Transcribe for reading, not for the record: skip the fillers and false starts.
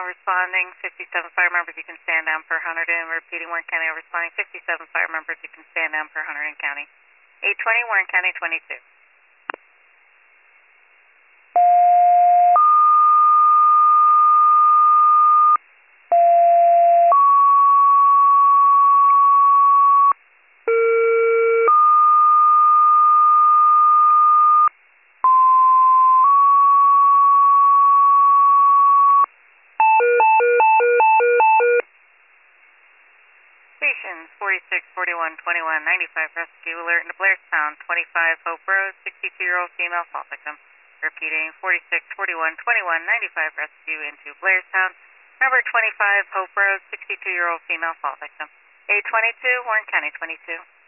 responding, 57 fire members, you can stand down per 100, and repeating Warren County responding, 57 fire members, you can stand down per 100 in county. 820 Warren County 22. Stations 46, 41, 21, 95 rescue alert into Blairstown, 25 Hope Road, 62-year-old female fall victim. Repeating 46, 41, 21, 95 rescue into Blairstown, number 25 Hope Road, 62-year-old female fall victim. 822 Warren County 22.